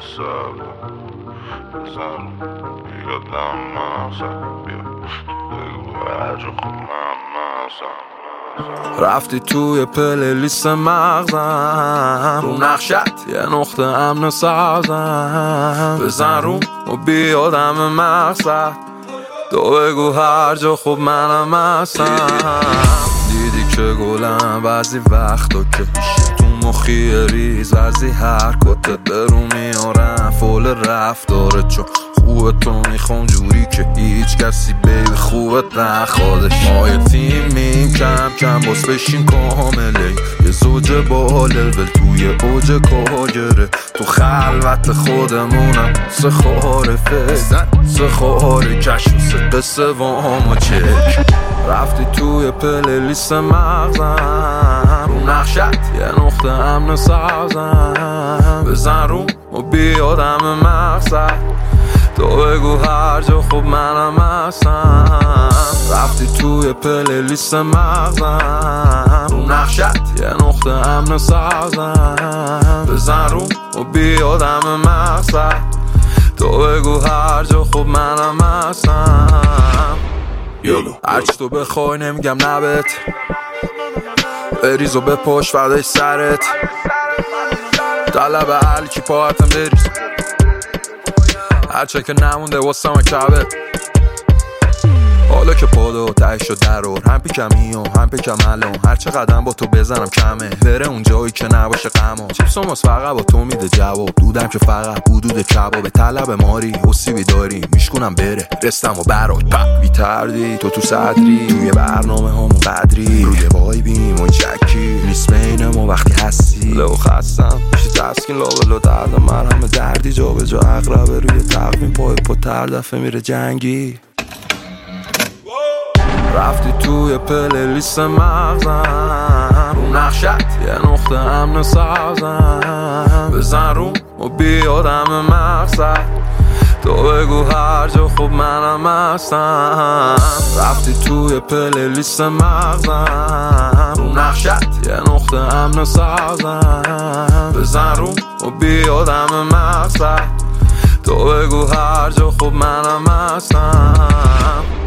سر بزن یادم مغزم بیا بگو هرجا خود من مغزم رفتی توی پلیلیست مغزم رو نقشت یه نقطه امن سبزم بزن روم و بیادم مقصد تو بگو هر جا خوب منم هستم دیدی که گلم بعضی وقتا که تو مخی ریز بعضی حرکاتت برو میارم فول رفتاره چون خوبه تو میخوام جوری که هیچ کسی بیبی خوبت نخوادش ما یه تیمیم کم کم باز بشیم کامله یه زوج بالل توی اوج کاگره تو خلوت خودمونم سخاره فکر سخاره کشف قصه وام و چک رفتی توی پلیلیست مغزم رو نقشت یه نقطه امن سبزم بزن روم و بیادم مقصد تو بگو هر جا خوب منم هستم رفتی توی پلیلیست مغزم رو نقشت یه نقطه امن سبزم بزن روم و بیادم مقصد تو بگو هر جا خوب منم هستم هرچی تو بخوای نمیگم نبت بریز و بپاش فردای سرت طلب علی کی پاهتم بریز هرچه که نمونده واسم کبه حالا که پادو تهش و درور هم پیکمی و هم پیکم الان هرچه قدم با تو بزنم کمه بره اون جایی که نباشه غما چیپس و ماس فقط با تو میده جواب دودم که فقط حدود کبابه طلب ماری حسیبی داری میشکنم بره رستم و برات بی تردی تو صدری توی برنامه همون قدری روی وایبیم و جکی نیست بین ما وقتی هستی لو خستم میشه تسکین لابلو درد من همه دردی جا به جا اقربه روی تقویم پای تر دفعه میره جنگی رفتی توی پلیلیست مغزم رو نقشت یه نقطه امن سبزم بزن روم و بیادم مقصد تو بگو هر جا خوب منم هستم رفتی توی پلیلیست مغزم رو نقشت یه نقطه امن سبزم بزن روم و بیادم مقصد تو بگو هر جا خوب منم هستم